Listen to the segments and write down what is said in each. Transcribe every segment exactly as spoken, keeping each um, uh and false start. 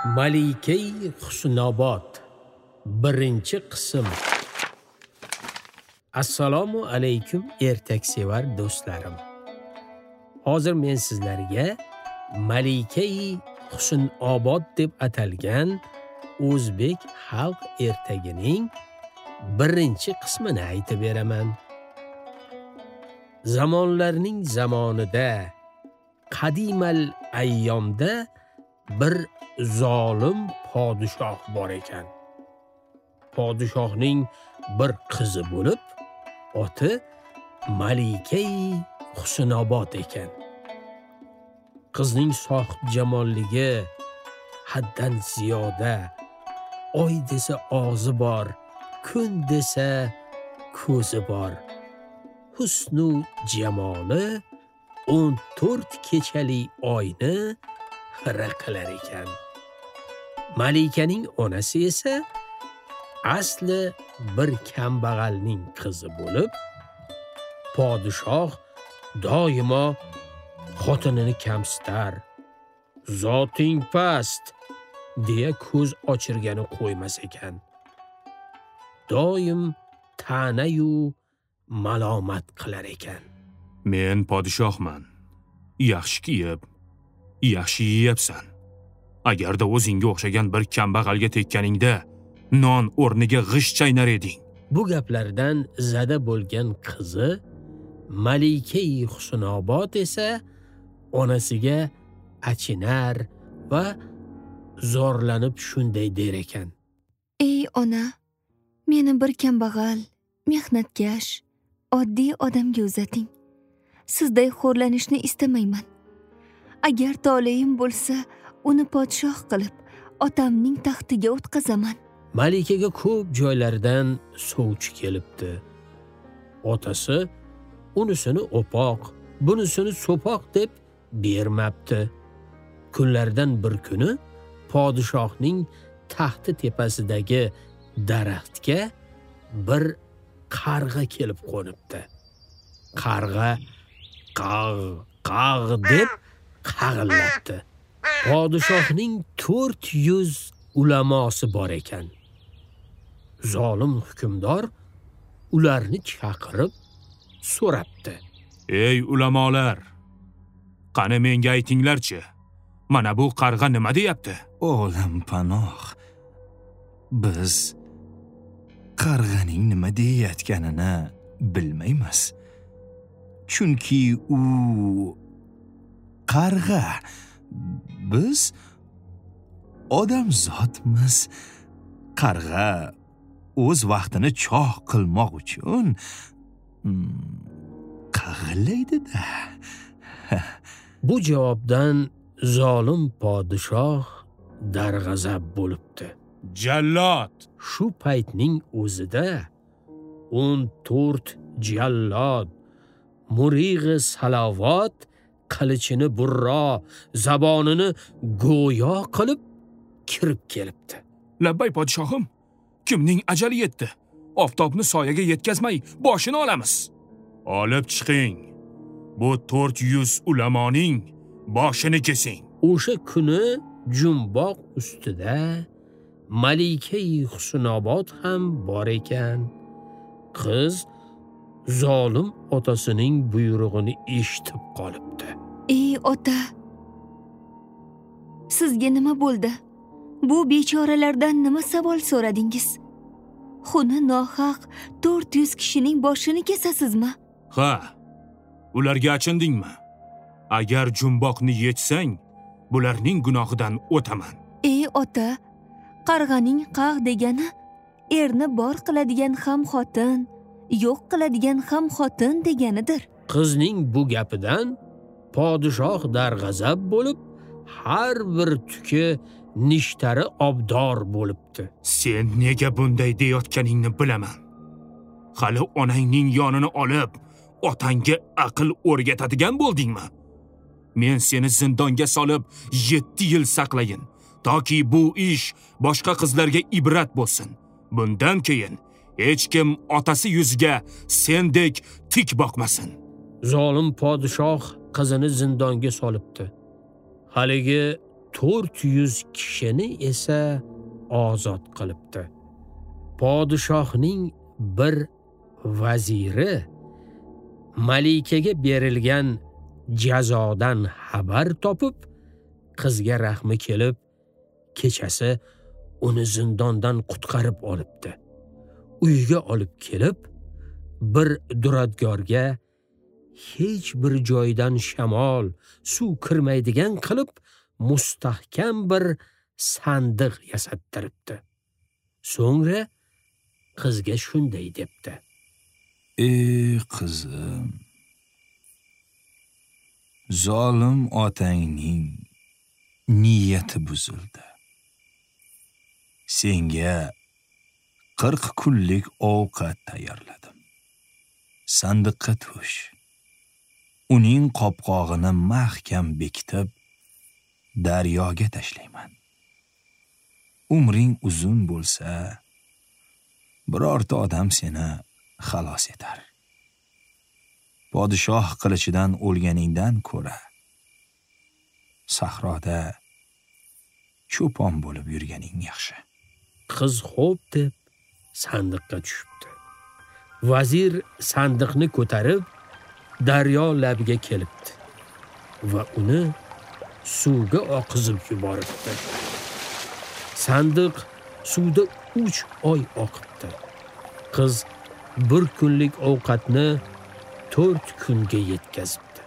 Malika-i Husnobod birinchi qism. Assalomu alaykum ertaksevar do'stlarim. Hozir men sizlarga Malika-i Husnobod deb atalgan o'zbek xalq ertagining birinchi qismini aytib beraman. Zamonlarning zamonida qadimal ayyomda bir zolim podshoh bor ekan. Podshohning bir qizi bo'lib, oti Malika-i Husnobod ekan. Qizning sohib jamolligi haddan ziyoda, oy desa og'zi bor, kun desa ko'zi bor. Husnu jamoli o'n to'rt kechali oyni xira qilar ekan. Malikaning onasi esa asli bir kambag'alning qizi bo'lib, podshoh doimo xotinini kamsitar, zoting past deya ko'z ochirgani qo'ymas ekan. Doim ta'na-yu malomat qilar ekan. Men podshohman. Yaxshi kiyib, yaxshi yeyapsan. Agarda o'zingga o'xshagan bir kambag'alga tekkaningda non o'rniga g'isht chaynar eding. Bu gaplardan zada bo'lgan qizi Malika-i Husnobod esa onasiga achinar va zorlanib shunday der ekan. Ey ona, meni bir kambag'al, mehnatkash, oddiy odamga uzating. Sizday xo'rlanishni istamayman. Agar toleim bo'lsa, uni podshoh qilib, otamning taxtiga o'tqazaman. Malikaga ko'p joylardan sovchi kelibdi. Otasi unisini o'poq, bunisini so'poq deb bermabdi. Kunlardan bir kuni podshohning taxti tepasidagi daraxtga bir qarg'a kelib qo'nibdi. Qarg'a qag' qag' deb qag'illabdi. Podshohning to'rt yuz ulamosi bor ekan. Zolim hukmdor ularni chaqirib so'rabdi. Ey ulamolar, qani menga aytinglarchi, mana bu qarg'a nima deyapti? Olam panoh, biz qarg'aning nima deyayotganini bilmaymiz. Chunki u qarg'a, biz odamzodmiz. Qarg'a o'z vaqtini choq qilmoq uchun qag'illaydi-da. Bu javobdan zolim podshoh darg'azab bo'libdi. Jallod! Shu paytning o'zida o'n to'rt jallod murig'i salavot qilichini burro, zabonini go'yo qilib kirib kelibdi. Labbay podshohim, kimning ajali yetdi? Oftobni soyaga yetkazmay boshini olamiz. Olib chiqing. Bu to'rt yuz ulamoning boshini kesing. O'sha kuni jumboq ustida Malika-i Husnobod ham bor ekan. Qiz zolim otasining buyrug'ini eshitib qolibdi. Ey ota, sizga nima bo'ldi? Bu bechoralardan nima savol so'radingiz? Xuni nohaq to'rt yuz kishining boshini kesasizmi? Ha, ularga achindingmi? Agar jumboqni yetsang, bularning gunohidan o'taman. Ey ota, qarg'aning qag' degani erni bor qiladigan ham xotin, yo'q qiladigan ham xotin deganidir. Qizning bu gapidan podshoh darg'azab bo'lib, har bir tuki nishtari obdor bo'libdi. Sen nega bunday deyotganingni bilaman. Hali onangning yonini olib, otangga aql o'rgatadigan bo'ldingmi? Men seni zindonga solib yetti yil saqlayin, toki bu ish boshqa qizlarga ibrat bo'lsin. Bundan keyin hech kim otasi yuziga sendek tik boqmasin. Zolim podshoh qizini zindonga solibdi. Haligi to'rt yuz kishini esa ozod qilibdi. Podshohning bir vaziri malikaga berilgan jazodan xabar topib, qizga rahmi kelib, kechasi uni zindondan qutqarib olibdi. Uyiga olib kelib, bir duradgorga hech bir joydan shamol, suv kirmaydigan qilib, mustahkam bir sandiq yasattiribdi. So'ngra qizga shunday debdi: Ey qizim, zolim otangning niyati buzildi. Senga qirq kunlik ovqat tayyorladim. Sandiqqa tush. Uning qopqog'ini mahkam bekitib, daryoga tashlayman. Umring uzun bo'lsa, birorta odam seni xalos etar. Podshoh qilichidan o'lganingdan ko'ra, sahroda cho'pon bo'lib yurganing yaxshi. Qiz xo'p deb sandiqqa tushibdi. Vazir sandiqni ko'tarib daryo labiga kelibdi va uni suvga oqizib yuboribdi. Sandiq suvda uch oy oqibdi. Qiz bir kunlik ovqatni to'rt kunga yetkazibdi.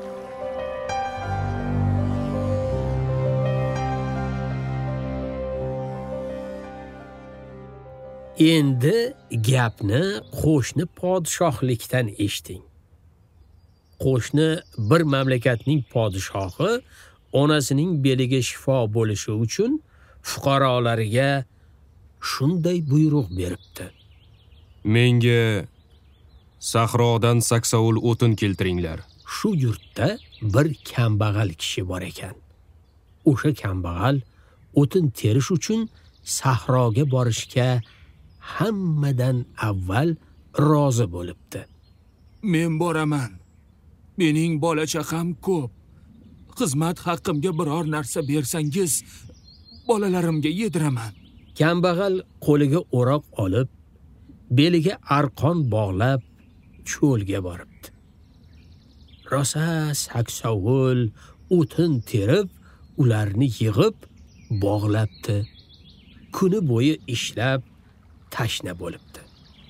Endi gapni qo'shni podshohlikdan eshiting. Qo'shni bir mamlakatning podshohi onasining beliga shifo bo'lishi uchun fuqarolariga shunday buyruq beribdi: Menga sahrodan saksovul o'tin keltiringlar. Shu yurtda bir kambag'al kishi bor ekan. O'sha kambag'al o'tin terish uchun sahroga borishga hammadan avval rozi bo'libdi. Men boraman. Mening bola chaqam ko'p. Xizmat haqqimga biror narsa bersangiz, bolalarimga yediraman. Kambag'al qo'liga o'roq olib, beliga arqon bog'lab, cho'lga boribdi. Rosa saksovul, o'tin terib, ularni yig'ib, bog'labdi. Kuni bo'yi ishlab, tashna bo'libdi.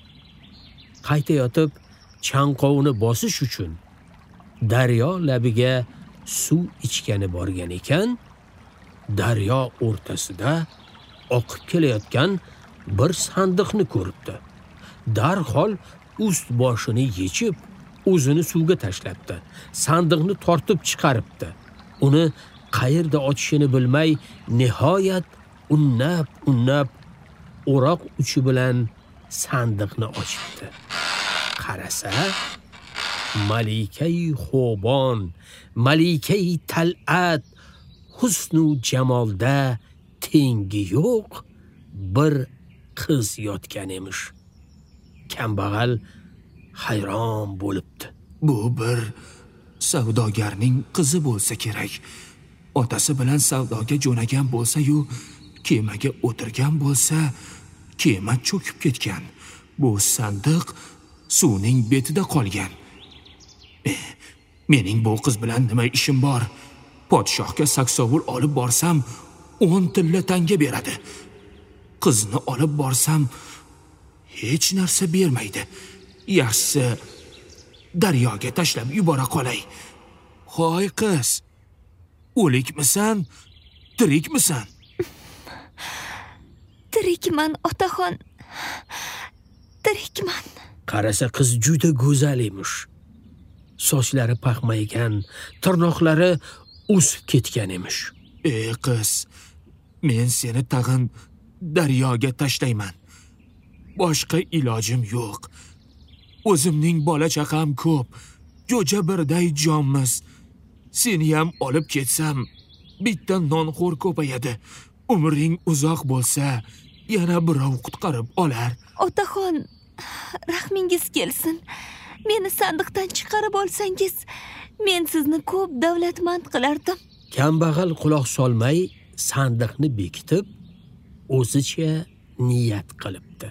Qaytayotib, chanqovni bosish uchun daryo labiga suv ichgani borgan ekan, daryo o'rtasida oqib kelayotgan bir sandiqni ko'ribdi. Darhol ust boshini yechib, o'zini suvga tashlabdi. Sandiqni tortib chiqaribdi. Uni qayerda ochishini bilmay, nihoyat unnab, unnab o'roq uchi bilan sandiqni ochibdi. Qarasa, Malikai Xo'bon, Malikai Tal'at, husnu jamolda tengi yo'q bir qiz yotgan emish. Kambag'al hayron bo'libdi. Bu bir savdogarning qizi bo'lsa kerak. Otasi bilan savdoga jo'nagan bo'lsa-yu, kemaga o'tirgan bo'lsa, kema cho'kib ketgan. Bu sandiq suvning betida qolgan. E, mening bu qiz bilan nima ishim bor? Podshohga saksovul olib borsam, o'n tilla tanga beradi. Qizni olib borsam, hech narsa bermaydi. Yaxshisi daryoga tashlab yubora qolay. Hoy qiz, o'likmisan, tirikmisan? Tirikman, otaxon. Tirikman. Qarasa qiz juda go'zal emish. Sochlari paxmaygan, tirnoqlari o'sib ketgan emish. Ey qiz, men seni tag'in daryoga tashlayman. Boshqa ilojim yo'q. O'zimning bola chaqam ko'p. Jo'ja birday jonmiz. Seni ham olib ketsam, bitta nonxo'r ko'payadi. Umring uzoq bo'lsa, yana birov qutqarib olar. Otaxon, rahmingiz kelsin. Meni sandiqdan chiqarib olsangiz, men sizni ko'p davlatmand qilardim. Kambag'al quloq solmay sandiqni bekitib, o'zicha niyat qilibdi.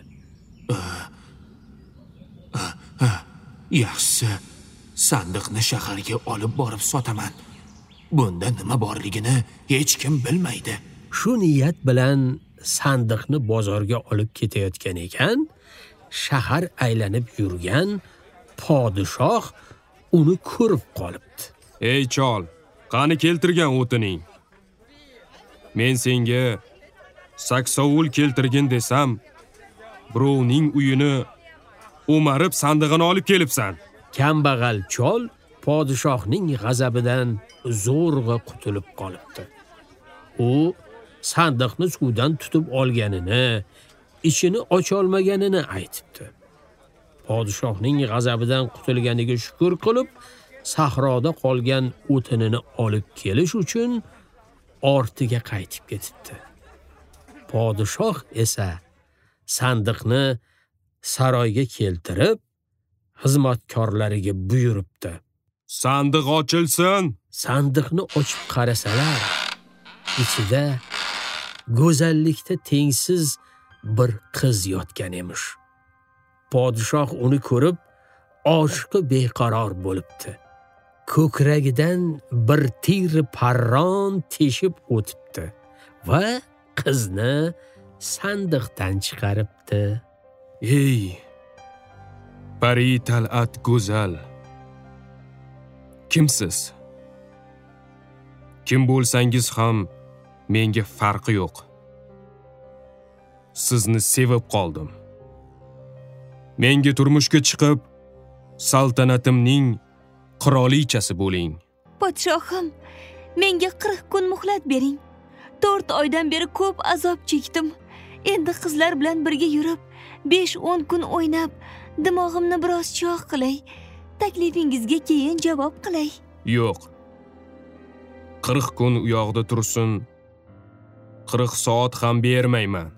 Yaxshi, sandiqni shaharga olib borib sotaman. Bunda nima borligini hech kim bilmaydi. Shu niyat bilan sandiqni bozorga olib ketayotgan ekan, shahar aylanib yurgan podshoh uni ko'rib qolibdi. Ey chol, qani keltirgan o'tining? Men senga saksovul keltirgin desam, birovning uyini o'marib sandig'ini olib kelibsan. Kambag'al chol podshohning g'azabidan zo'rg'a qutulib qolibdi. U sandiqni suvdan tutib olganini, ichini ocha olmaganini aytibdi. Podshohning g'azabidan qutulganiga shukr qilib, sahroda qolgan o'tinini olib kelish uchun ortiga qaytib ketibdi. Podshoh esa sandiqni saroyga keltirib, xizmatkorlariga buyuribdi. Sandiq ochilsin. Sandiqni ochib qarasalar, ichida go'zallikda tengsiz bir qiz yotgan emish. Podshoh uni ko'rib, oshiqi beqaror bo'libdi. Ko'kragidan bir tir parron teshib o'tibdi va qizni sandiqdan chiqaribdi. Ey, pari tal'at go'zal. Kimsiz? Kim bo'lsangiz ham menga farqi yo'q. Sizni sevib qoldim. Menga turmushga chiqib, saltanatimning qirolichasi bo'ling. Podshohim, menga qirq kun muhlat bering. to'rt oydan beri ko'p azob chekdim. Endi qizlar bilan birga yurib, besh o'n kun o'ynab, dimog'imni biroz cho'q qilay. Taklifingizga keyin javob qilay. Yo'q. qirq kun u yoqda tursin. qirq soat ham bermayman.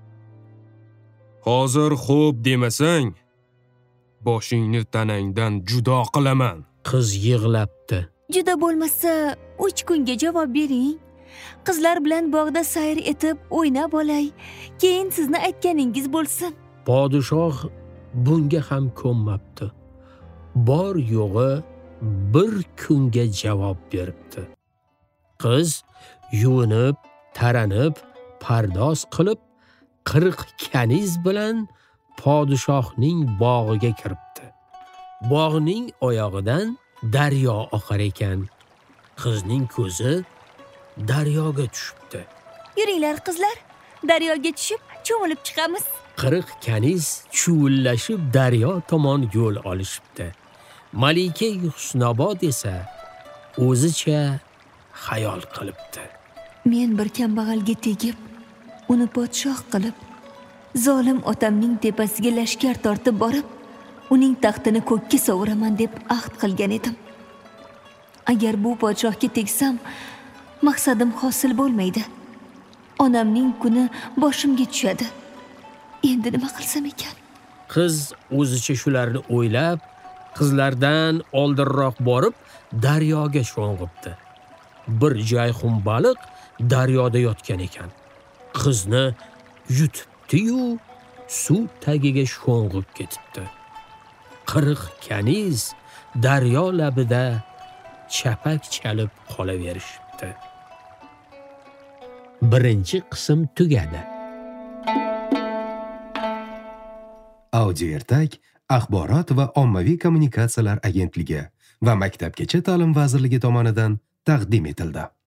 Hozir xo'p demasang, boshingni tanangdan judo qilaman. Qiz yig'labdi. Juda bo'lmasa, uch kunga javob bering. Qizlar bilan bog'da sayr etib, o'ynab olay. Keyin sizni aytganingiz bo'lsin. Podshoh bunga ham ko'nmabdi. Bor yo'g'i bir kunga javob beribdi. Qiz yuvinib, taranib, pardoz qilib, qirq kaniz bilan podshohning bog'iga kiribdi. Bog'ning oyog'idan daryo oqar ekan. Qizning ko'zi daryoga tushibdi. Yuringlar qizlar, daryoga tushib, cho'milib chiqamiz. qirq kaniz chuvillashib daryo tomon yo'l olishibdi. Malika Husnobod esa o'zicha xayol qilibdi. Men bir kambag'alga tegib, uni podshoh qilib, zolim otamning tepasiga lashkar tortib borib, uning taxtini ko'kka sovuraman deb ahd qilgan edim. Agar bu podshohga tegsam, maqsadim hosil bo'lmaydi. Onamning kuni boshimga tushadi. Endi nima qilsam ekan? Qiz o'zicha shularni o'ylab, qizlardan oldinroq borib, daryoga sho'ng'ibdi. Bir jayxun baliq daryoda yotgan ekan. Qizni yutibdi-yu, suv tagiga sho'ng'ib ketibdi. qirq kaniz daryo labida chapak chalib qolaverishibdi. Birinchi qism tugadi. Audio ertak Axborot va ommaviy kommunikatsiyalar agentligi va Maktabgacha ta'lim vazirligi tomonidan taqdim etildi.